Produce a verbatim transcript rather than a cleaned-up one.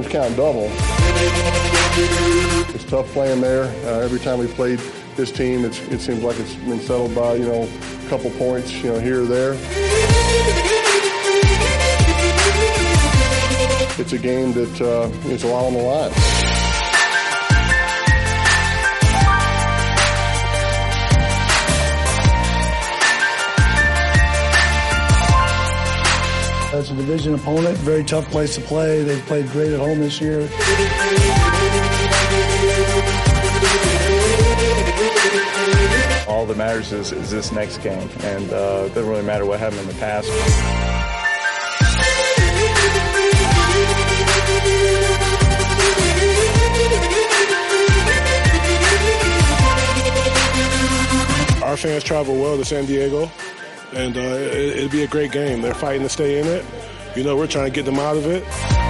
always count double. It's tough playing there. Uh, every time we played this team, it's, it seems like it's been settled by, you know, a couple points, you know, here or there. It's a game that uh, it's a lot on the line. It's a division opponent, very tough place to play. They've played great at home this year. All that matters is, is this next game, and uh, it doesn't really matter what happened in the past. Our fans travel well to San Diego, and uh, it, it'll be a great game. They're fighting to stay in it. You know, we're trying to get them out of it.